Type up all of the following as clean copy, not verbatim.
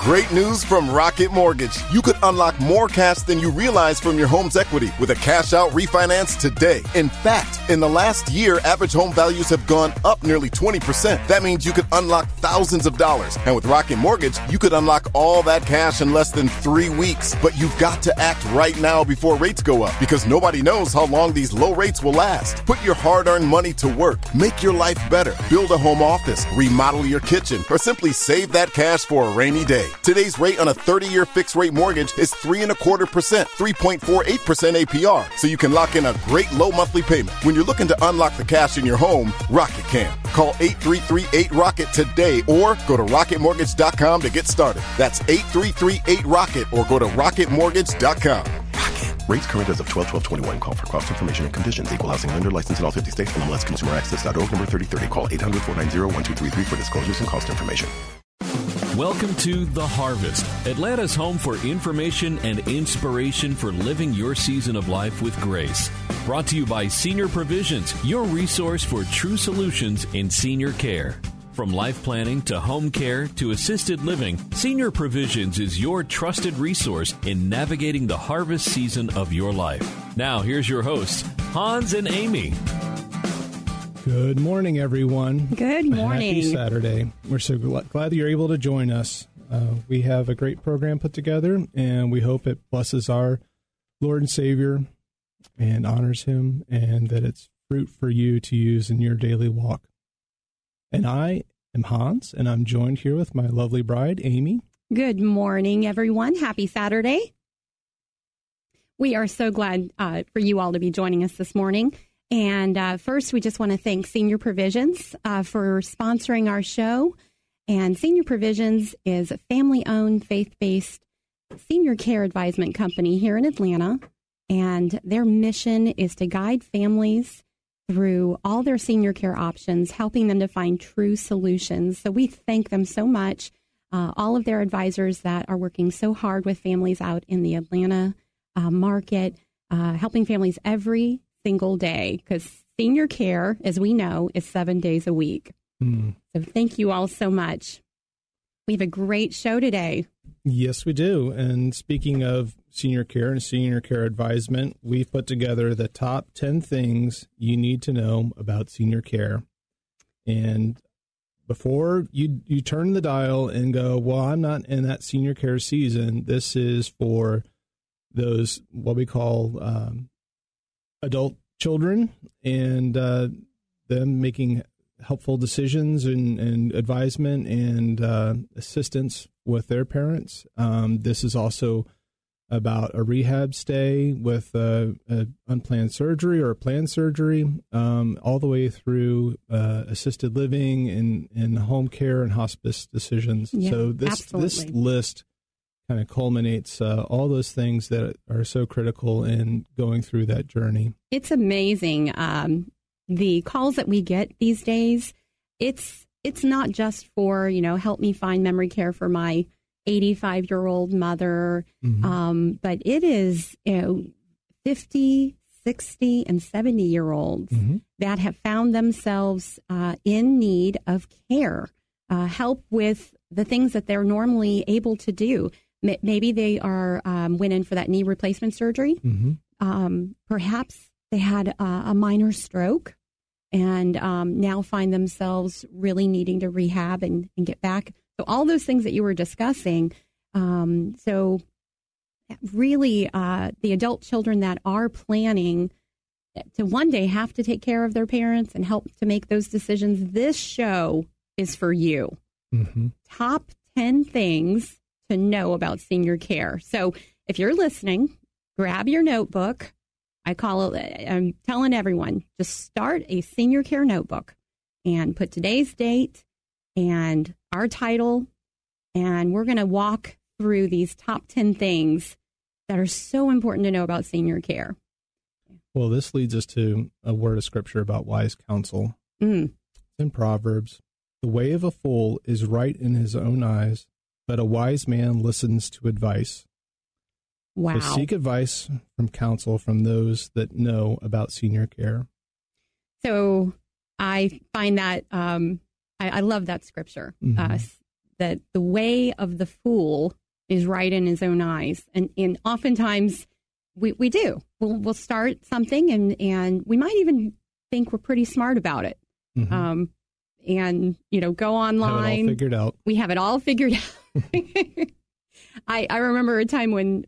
Great news from Rocket Mortgage. You could unlock more cash than you realize from your home's equity with a cash-out refinance today. In fact, in the last year, average home values have gone up nearly 20%. That means you could unlock thousands of dollars. And with Rocket Mortgage, you could unlock all that cash in less than 3 weeks. But you've got to act right now before rates go up, because nobody knows how long these low rates will last. Put your hard-earned money to work. Make your life better. Build a home office, remodel your kitchen, or simply save that cash for a rainy day. Today's rate on a 30-year fixed-rate mortgage is 3.25%, 3.48% APR, so you can lock in a great low monthly payment. When you're looking to unlock the cash in your home, Rocket can. Call 833-8ROCKET today or go to rocketmortgage.com to get started. That's 833-8ROCKET or go to rocketmortgage.com. Rocket. Rates current as of 12/12/21. Call for cost information and conditions. Equal housing lender licensed in all 50 states. NMLSconsumeraccess.org number 3030. Call 800-490-1233 for disclosures and cost information. Welcome to The Harvest, Atlanta's home for information and inspiration for living your season of life with grace. Brought to you by Senior Provisions, your resource for true solutions in senior care. From life planning to home care to assisted living, Senior Provisions is your trusted resource in navigating the harvest season of your life. Now, here's your hosts, Hans and Amy. Good morning, everyone. Good morning. Happy Saturday. We're so glad that you're able to join us. We have a great program put together, and we hope it blesses our Lord and Savior and honors Him, and that it's fruit for you to use in your daily walk. And I am Hans, and I'm joined here with my lovely bride, Amy. Good morning, everyone. Happy Saturday. We are so glad for you all to be joining us this morning. And first, we just want to thank Senior Provisions for sponsoring our show. And Senior Provisions is a family-owned, faith-based senior care advisement company here in Atlanta. And their mission is to guide families through all their senior care options, helping them to find true solutions. So we thank them so much, all of their advisors that are working so hard with families out in the Atlanta market, helping families every single day, because senior care, as we know, is 7 days a week. So thank you all so much. We have a great show today. Yes, we do. And speaking of senior care and senior care advisement, we've put together the top 10 things you need to know about senior care. And before you turn the dial and go, well, I'm not in that senior care season, this is for those, what we call adult children, and them making helpful decisions and advisement and assistance with their parents. This is also about a rehab stay with unplanned surgery or planned surgery, all the way through assisted living and home care and hospice decisions. Yeah, so this list kind of culminates all those things that are so critical in going through that journey. It's amazing. The calls that we get these days, it's not just for, help me find memory care for my 85-year-old mother, but it is 50, 60, and 70-year-olds that have found themselves in need of care, help with the things that they're normally able to do. Maybe they went in for that knee replacement surgery. Perhaps they had a minor stroke and now find themselves really needing to rehab and get back. So all those things that you were discussing. So really the adult children that are planning to one day have to take care of their parents and help to make those decisions, this show is for you. Top 10 things to know about senior care. So if you're listening, grab your notebook. I'm telling everyone, just start a senior care notebook and put today's date and our title, and we're going to walk through these top 10 things that are so important to know about senior care. Well, this leads us to a word of scripture about wise counsel. In Proverbs, the way of a fool is right in his own eyes, but a wise man listens to advice. Wow. So seek advice from counsel from those that know about senior care. So I find that, I love that scripture. that the way of the fool is right in his own eyes. And oftentimes we do. We'll start something and we might even think we're pretty smart about it. Mm-hmm. And, go online. Have it all figured out. We have it all figured out. I remember a time when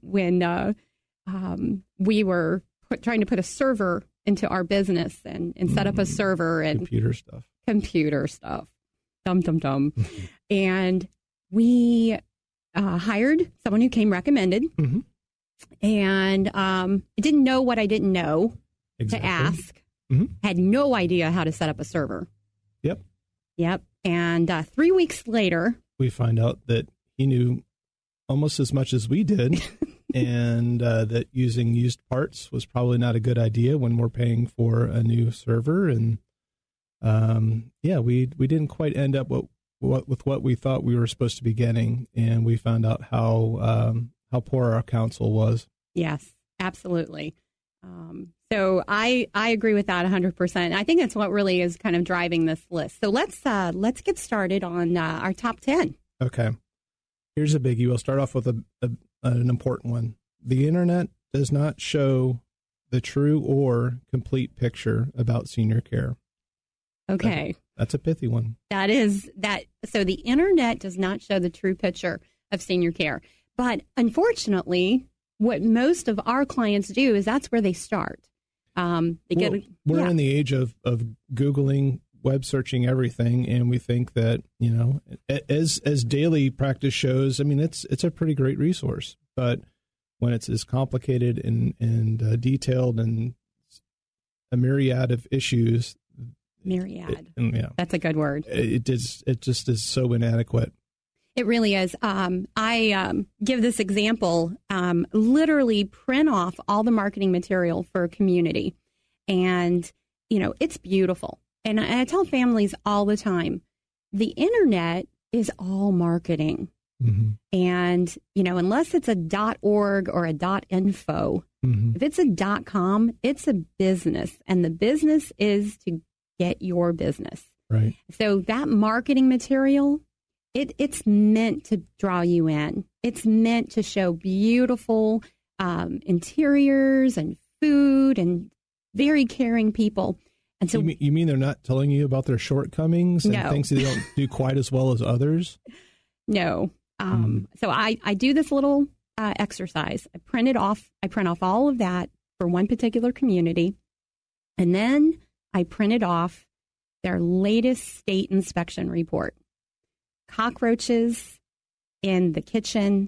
we were trying to put a server into our business and set up a server and computer stuff. Dum. And we hired someone who came recommended, mm-hmm. and I didn't know what I didn't know to ask. Mm-hmm. Had no idea how to set up a server. Yep. And 3 weeks later, we find out that he knew almost as much as we did, and that using used parts was probably not a good idea when we're paying for a new server. And we didn't quite end up with what we thought we were supposed to be getting, and we found out how poor our counsel was. Yes, absolutely. So I agree with that 100%. I think that's what really is kind of driving this list. So let's get started on our top 10. Okay. Here's a biggie. We'll start off with an important one. The internet does not show the true or complete picture about senior care. Okay. That's a pithy one. That is that. So the internet does not show the true picture of senior care. But unfortunately, what most of our clients do is that's where they start. We're in the age of Googling, web searching everything, and we think that, as daily practice shows, I mean, it's a pretty great resource. But when it's as complicated and detailed and a myriad of issues, that's a good word. It just is so inadequate. It really is. I give this example, literally print off all the marketing material for a community. And, it's beautiful. And I tell families all the time, the internet is all marketing. Mm-hmm. And, unless it's a .org or a .info, mm-hmm. if it's a .com, it's a business. And the business is to get your business. Right. So that marketing material, it's meant to draw you in. It's meant to show beautiful interiors and food and very caring people. And so, you mean they're not telling you about their shortcomings and things that they don't do quite as well as others? No. So I do this little exercise. I print off all of that for one particular community, and then I printed off their latest state inspection report. Cockroaches in the kitchen,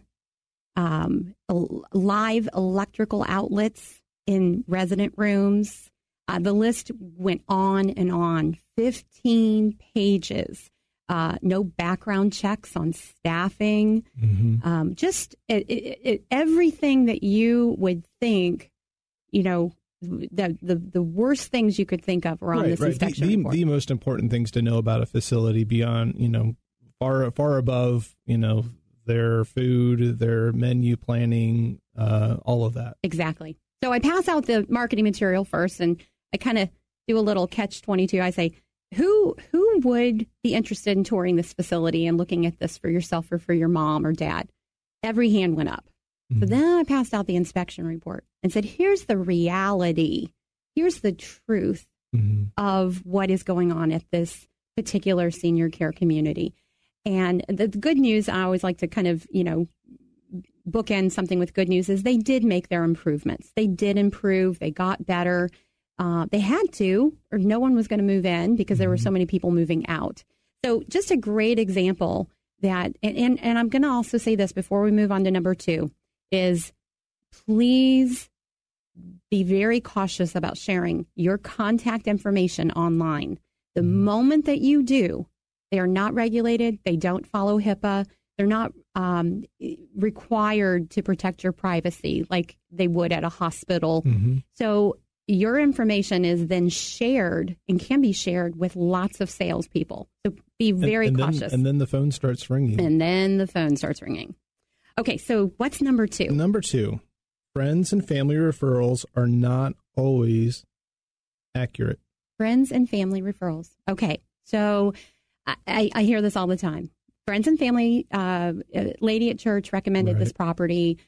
live electrical outlets in resident rooms. The list went on and on, 15 pages. No background checks on staffing. Mm-hmm. Just everything that you would think, the worst things you could think of are on this inspection report. The most important things to know about a facility beyond, far above, their food, their menu planning, all of that. Exactly. So I pass out the marketing material first, and I kind of do a little catch-22. I say, who would be interested in touring this facility and looking at this for yourself or for your mom or dad? Every hand went up. Mm-hmm. So then I passed out the inspection report and said, here's the reality. Here's the truth mm-hmm. of what is going on at this particular senior care community. And the good news, I always like to kind of, bookend something with good news, is they did make their improvements. They did improve. They got better. They had to, or no one was going to move in because there were so many people moving out. So just a great example that, and I'm going to also say this before we move on to number 2, is please be very cautious about sharing your contact information online. The moment that you do, they are not regulated. They don't follow HIPAA. They're not required to protect your privacy like they would at a hospital. Mm-hmm. So your information is then shared and can be shared with lots of salespeople. So be very cautious. And then the phone starts ringing. Okay, so what's number 2? Number 2, friends and family referrals are not always accurate. Friends and family referrals. Okay, so I hear this all the time. friends and family, a lady at church recommended this property,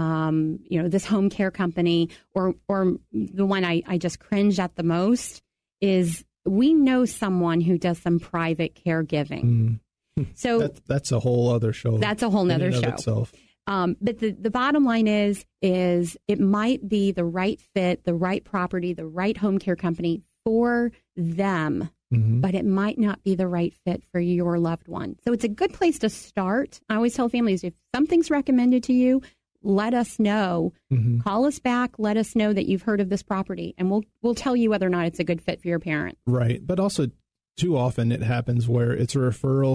this home care company, or the one I just cringe at the most is we know someone who does some private caregiving. So that's a whole other show. That's a whole nother show. Itself. But the bottom line is it might be the right fit, the right property, the right home care company for them, but it might not be the right fit for your loved one. So it's a good place to start. I always tell families, if something's recommended to you, let us know. Call us back. Let us know that you've heard of this property, and we'll tell you whether or not it's a good fit for your parent. Right. But also, too often it happens where it's a referral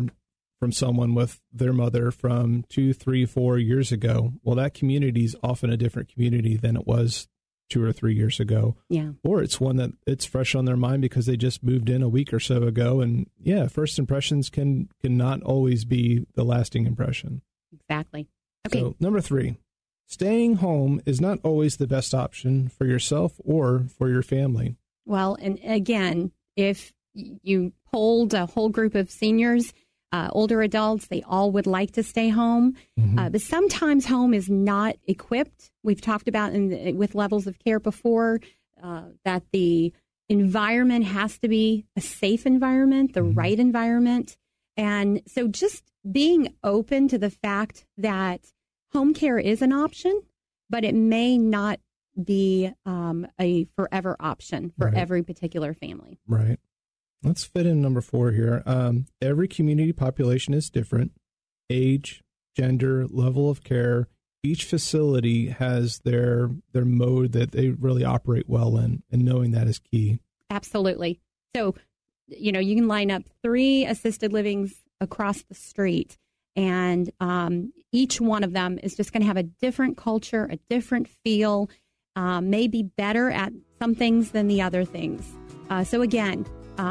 from someone with their mother from 2, 3, 4 years ago. Well, that community is often a different community than it was 2 or 3 years ago. Yeah. Or it's one that it's fresh on their mind because they just moved in a week or so ago. And yeah, first impressions can not always be the lasting impression. Exactly. Okay. So, number 3, staying home is not always the best option for yourself or for your family. Well, and again, if you polled a whole group of seniors, older adults, they all would like to stay home. But sometimes home is not equipped. We've talked about with levels of care before that the environment has to be a safe environment, the right environment. And so just being open to the fact that home care is an option, but it may not be a forever option for every particular family. Right. Let's fit in number 4 here. Every community population is different. Age, gender, level of care. Each facility has their mode that they really operate well in, and knowing that is key. Absolutely. So, you can line up 3 assisted livings across the street, and each one of them is just going to have a different culture, a different feel, maybe better at some things than the other things. So again,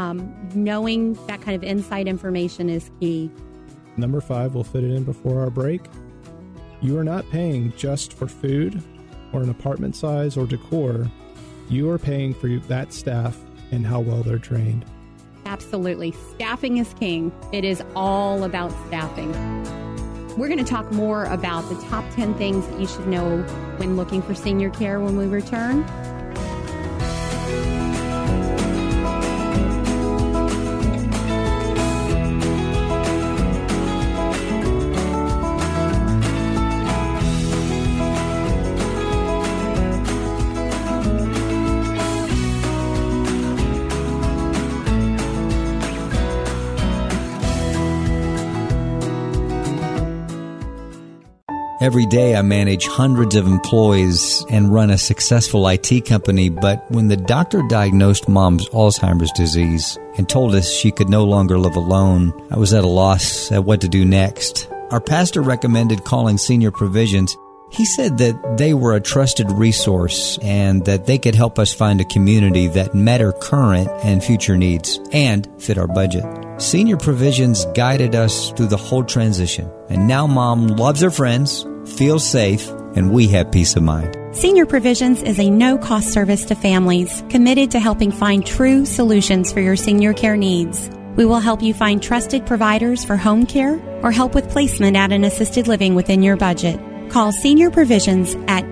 knowing that kind of inside information is key. Number 5, we'll fit it in before our break. You are not paying just for food or an apartment size or decor. You are paying for that staff and how well they're trained. Absolutely. Staffing is king. It is all about staffing. We're going to talk more about the top 10 things that you should know when looking for senior care when we return. Every day I manage hundreds of employees and run a successful IT company, but when the doctor diagnosed Mom's Alzheimer's disease and told us she could no longer live alone, I was at a loss at what to do next. Our pastor recommended calling Senior Provisions. He said that they were a trusted resource and that they could help us find a community that met our current and future needs and fit our budget. Senior Provisions guided us through the whole transition, and now Mom loves her friends, feels safe, and we have peace of mind. Senior Provisions is a no-cost service to families committed to helping find true solutions for your senior care needs. We will help you find trusted providers for home care or help with placement at an assisted living within your budget. Call Senior Provisions at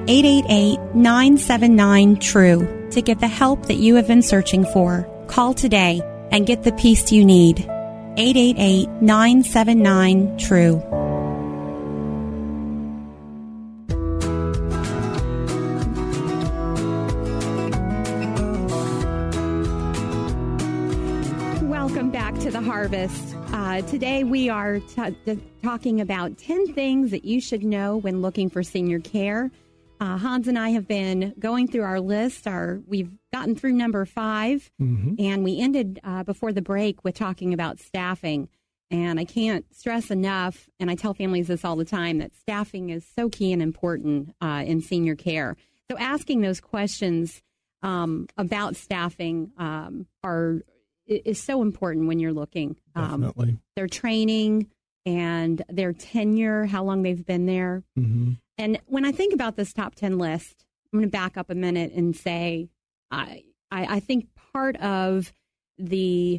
888-979-TRUE to get the help that you have been searching for. Call today and get the peace you need. 888-979-TRUE. Welcome back to The Harvest. Today we are talking about 10 things that you should know when looking for senior care. Hans and I have been going through our list. We've gotten through number 5, and we ended before the break with talking about staffing. And I can't stress enough, and I tell families this all the time, that staffing is so key and important in senior care. So asking those questions about staffing is so important when you're looking. Definitely. Their training and their tenure, how long they've been there. And when I think about this top 10 list, I'm going to back up a minute and say I think part of the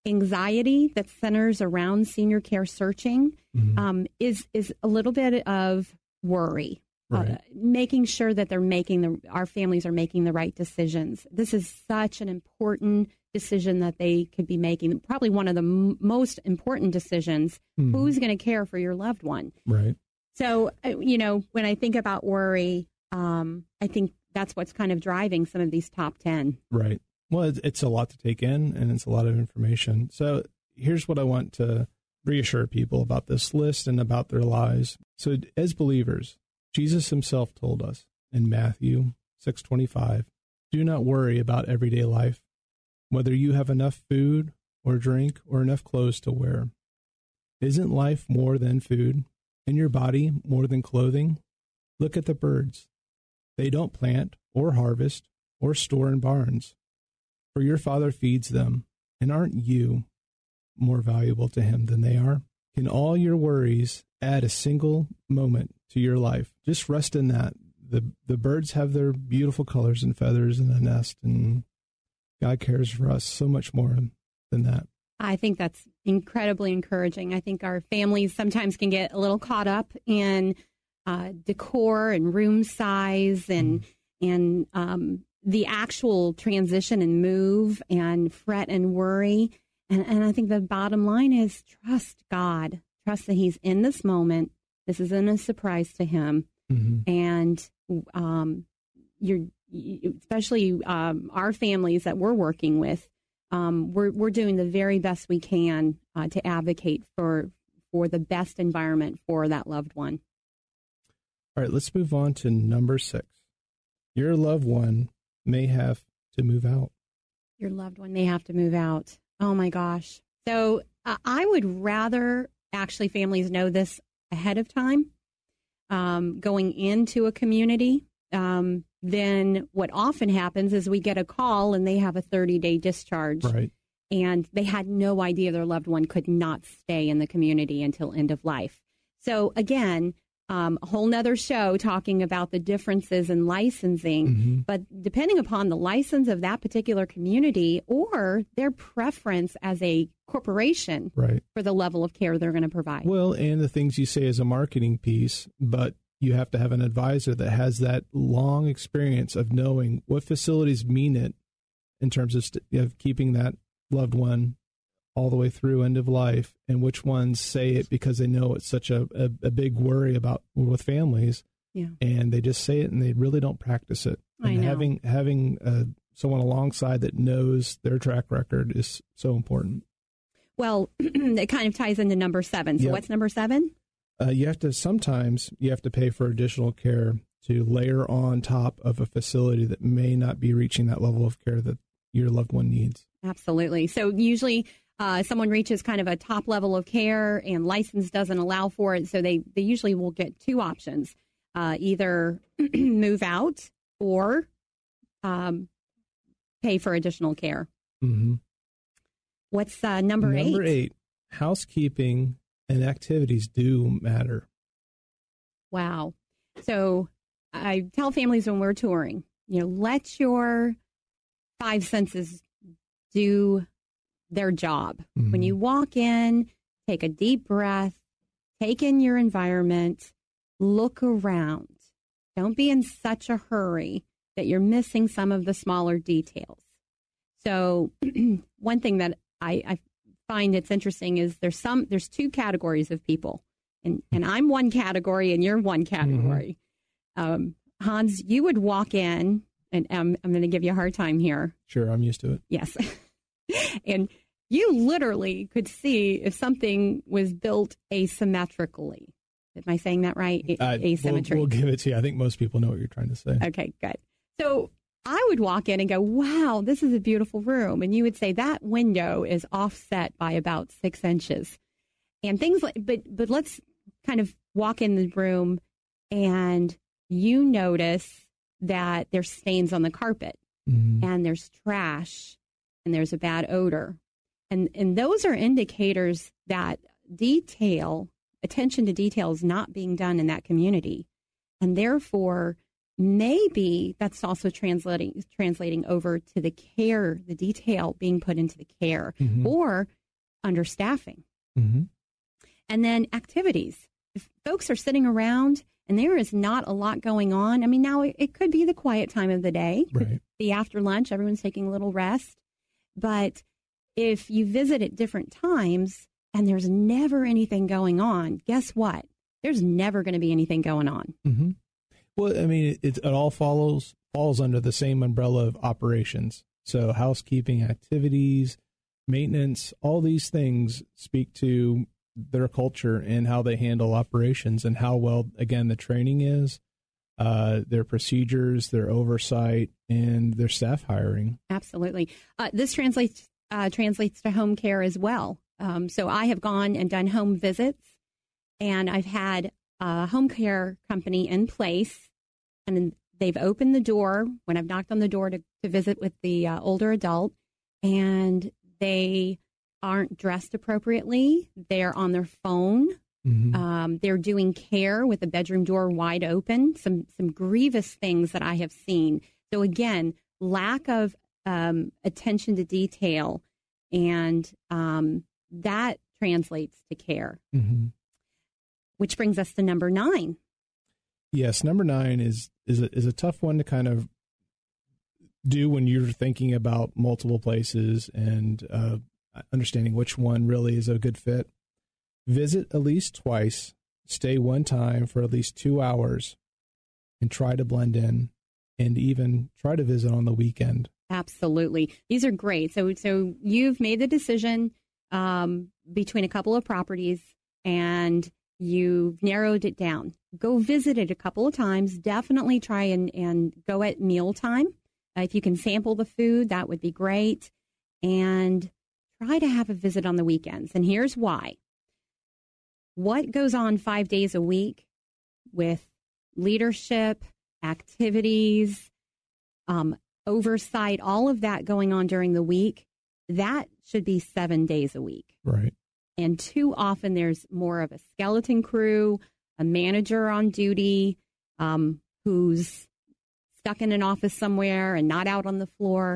anxiety that centers around senior care searching is a little bit of worry. Right. Making sure that our families are making the right decisions. This is such an important decision that they could be making. Probably one of the most important decisions. Who's going to care for your loved one? Right. So, when I think about worry, I think that's what's kind of driving some of these top 10. Right. Well, it's a lot to take in, and it's a lot of information. So here's what I want to reassure people about this list and about their lives. So as believers, Jesus himself told us in Matthew 6:25, do not worry about everyday life, whether you have enough food or drink or enough clothes to wear. Isn't life more than food, and your body more than clothing? Look at the birds. They don't plant or harvest or store in barns, for your Father feeds them. And aren't you more valuable to him than they are? Can all your worries add a single moment to your life? Just rest in that. The birds have their beautiful colors and feathers in a nest, and God cares for us so much more than that. I think that's incredibly encouraging. I think our families sometimes can get a little caught up in decor and room size and the actual transition and move and fret and worry. And I think the bottom line is trust God. Trust that he's in this moment. This isn't a surprise to him. And especially our families that we're working with, we're doing the very best we can to advocate for the best environment for that loved one. All right, let's move on to number 6. Your loved one may have to move out. Your loved one may have to move out. Oh, my gosh. So I would rather actually families know this ahead of time, going into a community. Then what often happens is we get a call and they have a 30-day discharge. Right. And they had no idea their loved one could not stay in the community until end of life. So again, a whole nother show talking about the differences in licensing, but depending upon the license of that particular community or their preference as a corporation for the level of care they're going to provide. Well, and the things you say as a marketing piece, but you have to have an advisor that has that long experience of knowing what facilities mean it in terms of keeping that loved one all the way through end of life, and which ones say it because they know it's such a big worry with families, and they just say it and they really don't practice it. And having someone alongside that knows their track record is so important. Well, it kind of ties into number 7. So what's number 7? You have to pay for additional care to layer on top of a facility that may not be reaching that level of care that your loved one needs. Absolutely. So usually someone reaches kind of a top level of care and license doesn't allow for it. So they usually will get 2 options, either move out or pay for additional care. What's number 8? Number 8, housekeeping and activities do matter. Wow. So I tell families when we're touring, let your 5 senses do their job. When you walk in, take a deep breath, take in your environment, look around. Don't be in such a hurry that you're missing some of the smaller details. So one thing that I find it's interesting is there's 2 categories of people, and I'm one category and you're one category. Hans, you would walk in, and I'm going to give you a hard time here. Sure, I'm used to it. Yes. And you literally could see if something was built asymmetrically. Am I saying that right? Asymmetry. We'll give it to you. I think most people know what you're trying to say. Okay, good. So I would walk in and go, wow, this is a beautiful room. And you would say that window is offset by about 6 inches. And things like, but let's kind of walk in the room and you notice that there's stains on the carpet and there's trash and there's a bad odor. And those are indicators that attention to detail is not being done in that community. And therefore, maybe that's also translating over to the care, the detail being put into the care, or understaffing. Mm-hmm. And then activities. If folks are sitting around and there is not a lot going on, I mean, now it could be the quiet time of the day, Right. the after lunch, everyone's taking a little rest. But if you visit at different times and there's never anything going on, guess what? There's never going to be anything going on. Mm-hmm. Well, I mean, it all falls under the same umbrella of operations. So housekeeping activities, maintenance, all these things speak to their culture and how they handle operations and how well, again, the training is, their procedures, their oversight, and their staff hiring. Absolutely. This translates to home care as well. So I have gone and done home visits, and I've had a home care company in place, and they've opened the door when I've knocked on the door to visit with the older adult, and they aren't dressed appropriately. They're on their phone. Mm-hmm. They're doing care with the bedroom door wide open. Some grievous things that I have seen. So again, lack of attention to detail, and that translates to care. Mm-hmm. Which brings us to number 9. Yes, number 9 is a tough one to kind of do when you're thinking about multiple places and understanding which one really is a good fit. Visit at least twice, stay one time for at least 2 hours, and try to blend in, and even try to visit on the weekend. Absolutely. These are great. So you've made the decision between a couple of properties, and you've narrowed it down. Go visit it a couple of times. Definitely try and go at mealtime. If you can sample the food, that would be great. And try to have a visit on the weekends. And here's why. What goes on 5 days a week with leadership, activities, oversight, all of that going on during the week, that should be 7 days a week. Right. And too often there's more of a skeleton crew, a manager on duty who's stuck in an office somewhere and not out on the floor.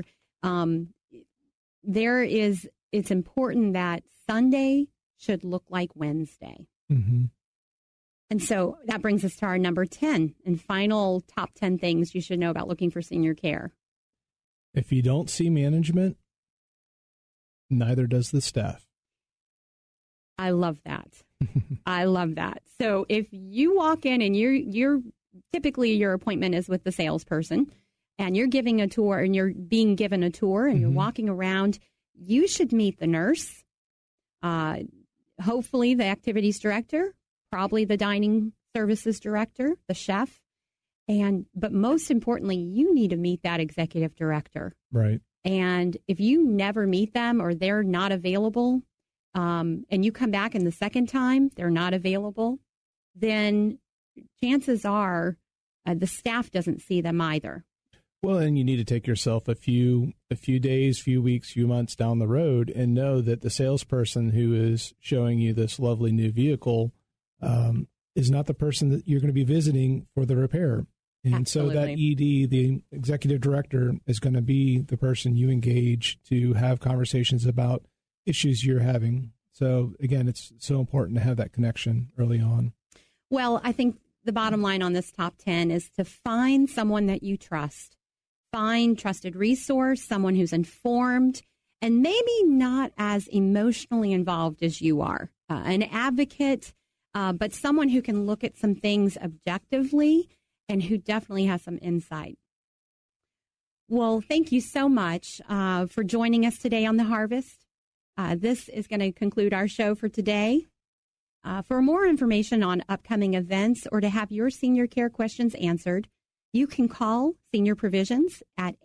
It's important that Sunday should look like Wednesday. Mm-hmm. And so that brings us to our number 10 and final top 10 things you should know about looking for senior care. If you don't see management, neither does the staff. I love that. I love that. So if you walk in and you're typically your appointment is with the salesperson, and you're giving a tour and you're being given a tour and you're walking around, you should meet the nurse, hopefully the activities director, probably the dining services director, the chef, but most importantly, you need to meet that executive director. Right. And if you never meet them or they're not available, and you come back and the second time they're not available, then chances are the staff doesn't see them either. Well, and you need to take yourself a few days, few weeks, few months down the road and know that the salesperson who is showing you this lovely new vehicle is not the person that you're going to be visiting for the repair. And Absolutely. So that ED, the executive director, is going to be the person you engage to have conversations about issues you're having. So again, it's so important to have that connection early on. Well, I think the bottom line on this top 10 is to find someone that you trust. Find trusted resource, someone who's informed, and maybe not as emotionally involved as you are. An advocate, but someone who can look at some things objectively and who definitely has some insight. Well, thank you so much for joining us today on The Harvest. This is going to conclude our show for today. For more information on upcoming events or to have your senior care questions answered, you can call Senior Provisions at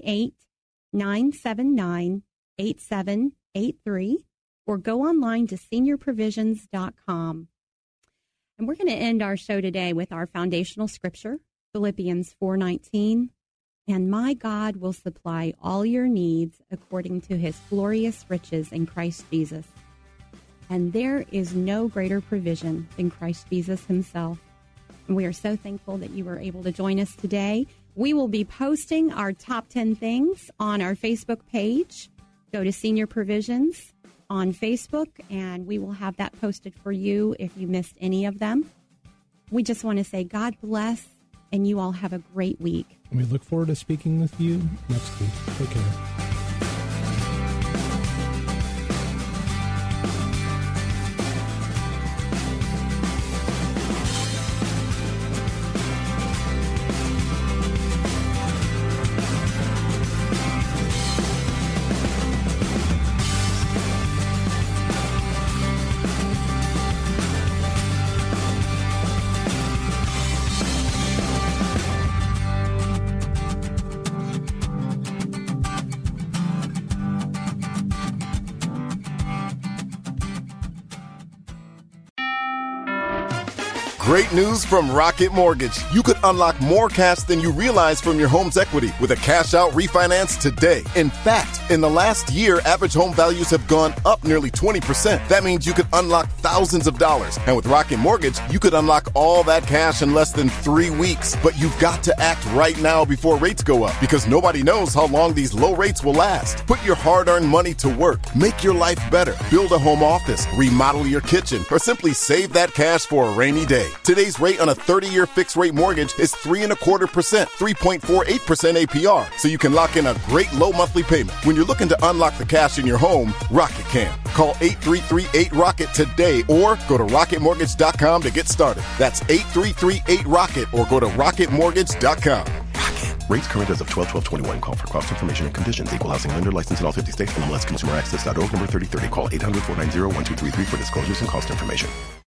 888-979-8783 or go online to seniorprovisions.com. And we're going to end our show today with our foundational scripture, Philippians 4:19. And my God will supply all your needs according to his glorious riches in Christ Jesus. And there is no greater provision than Christ Jesus himself. We are so thankful that you were able to join us today. We will be posting our top 10 things on our Facebook page. Go to Senior Provisions on Facebook, and we will have that posted for you if you missed any of them. We just want to say God bless, and you all have a great week. We look forward to speaking with you next week. Take care. Great news from Rocket Mortgage. You could unlock more cash than you realize from your home's equity with a cash-out refinance today. In fact, in the last year, average home values have gone up nearly 20%. That means you could unlock thousands of dollars. And with Rocket Mortgage, you could unlock all that cash in less than 3 weeks. But you've got to act right now before rates go up, because nobody knows how long these low rates will last. Put your hard-earned money to work. Make your life better. Build a home office. Remodel your kitchen. Or simply save that cash for a rainy day. Today's rate on a 30-year fixed-rate mortgage is 3.25%, 3.48% APR, so you can lock in a great low monthly payment. When you're looking to unlock the cash in your home, Rocket can. Call 833-8ROCKET today or go to rocketmortgage.com to get started. That's 833-8ROCKET or go to rocketmortgage.com. Rates current as of 12/12/21. Call for cost information and conditions. Equal housing lender licensed in all 50 states. NMLS Consumer Access.org number 3030. Call 800-490-1233 for disclosures and cost information.